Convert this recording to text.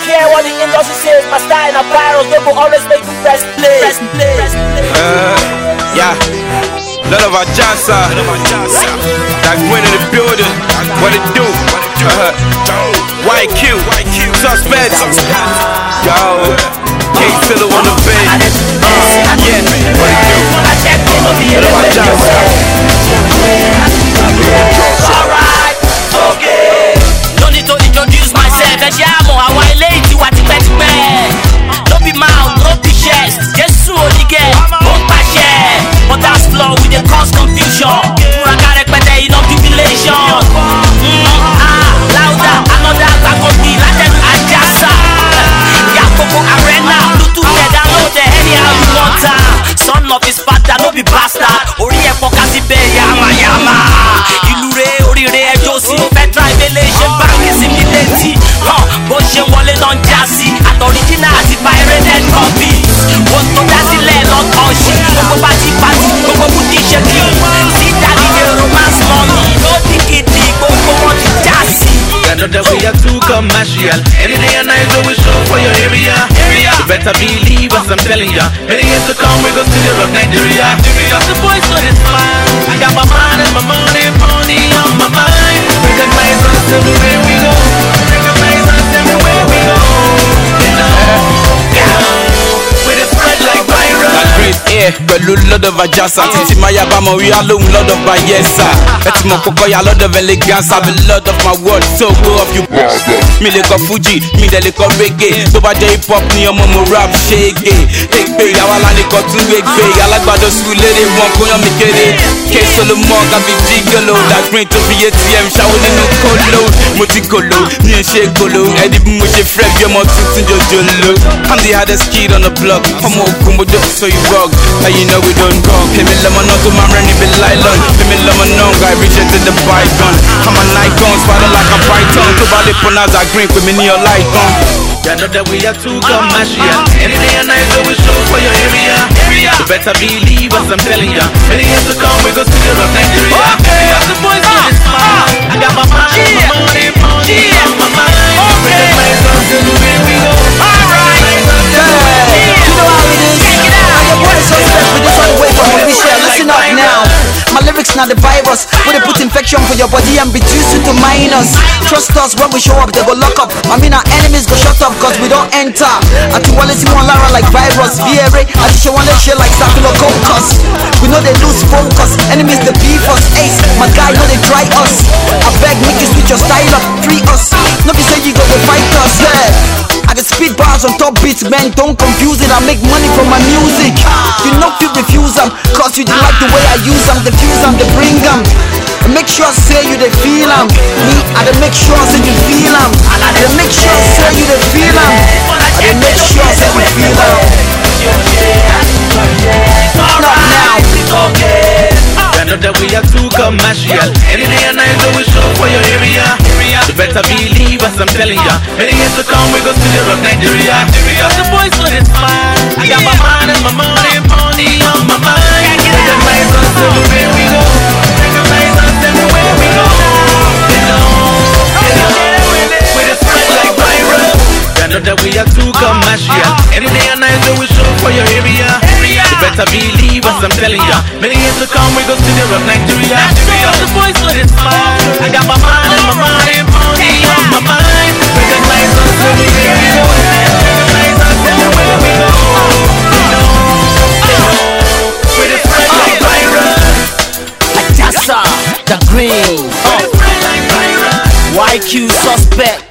care what the industry says. My style and virus, they will always make you press play. Yeah. Lot of our Jasa. That win in the building. What it do? YQ. Suspect. Yo. K-Filler on the bass. Yeah. What it do? Lot of our Jasa. Alright, okay. No need to introduce myself. And yeah, I want to lay to what you don't be mouth, don't be chest. Just so you get, don't pass share. But that's flow with the cause confusion. I got it better in tribulation. Louder, another back of the Latin Ajasa. Yakoko Arena, Bluetooth, download the anyhow you want. Son of his father, no be bastard. Oriye Pokasi Be Yama Yama. Ilure, Orire, Josie, Petra, Revelation, Bank is immediately. Boshe Wale on Jassy, at original, at the pirated copies. What to Dazzle, not Oshi, no party, no booty shaking. See that in the romance money, no ticket, go on to Jassy. I know that we are too commercial. Any day and night, we show for your area. You better believe us, I'm telling ya. Many years to come, we go to the rock Nigeria. The boys know this fine. I got my mind and my money on my mind. Recognize us everywhere we go. Recognize us everywhere we go. You know, we just spread like virus. Yeah, but lot of Ajasa. Titi Maya Bama, we are long lot of Bayesa. It's my Kokoya, lot of elegance. Have a lot of my words, so go off you. Me like a Fuji, me the like a reggae. So by hip hop, me a momo rap shake. Take pay, I want like a two big pay. I like about the school lady, one go on me get it. Case Solomon, got me jiggle. That green to be ATM, shower in no cold load. Moticolo, me and shake colo. Eddie Mushe Fred, you're more tootin' your jolo. I'm the hardest kid on the block. I'm all combo just so you rock. And you know we don't go. Pay me lemon on to my running be Lylon. Pay me lemon on, guy rejected the bygone. I'm a Nikon, spider like a python. To body punas I green with me near light on. I know that we are too commercial. Any day and night, we show for your area. You better believe us, I'm telling ya. Many years to come, we go to the rock Nigeria. The boys know this fine. I got my mind, my money on my mind. Recognize us everywhere we go. Alright, you know how it is. Your boy is suspect with this one away from official. Listen up now. My lyrics not the virus. Where they put infection for your body and reduce it to minus. Trust us when we show up, they go lock up. I mean our enemies go shut up cause we don't enter. At the wallet you want Lara like virus. VRA, I just want to share like Staphylococcus. We know they lose focus. Enemies they beef us. Ace, my guy know they try us. I beg make you switch your style up. Free us. No be say you go to fight us. Yeah. I get speed bars on top beats, man, don't confuse it. I make money from my music. You know you refuse them, cause you don't like the way I use them. Diffuse them, they bring them. Make sure say you they feel them. Me, I they make sure say you feel them. I they make sure say you they feel them. I they make sure say you feel them. Not now. I know that we are too commercial. Any day and night, we show for your area. You better believe us, I'm telling ya. Many years to come, we go to the rock Nigeria. The boys know this fine. I got my mind and my money on my mind. Recognize us everywhere we go. Recognize us everywhere we go. You know, we just spread like virus. I know that we are too commercial. Any day and night, we show for your area. You better believe us, I'm telling ya. Many years to come, we go to the rock Nigeria. The boys know this fine. I got my mind and my money on my mind. Recognize us everywhere we go. Recognize us everywhere we go. You know, we just spread like virus. Ajasa, the green. We just spread like virus. YQ Suspect.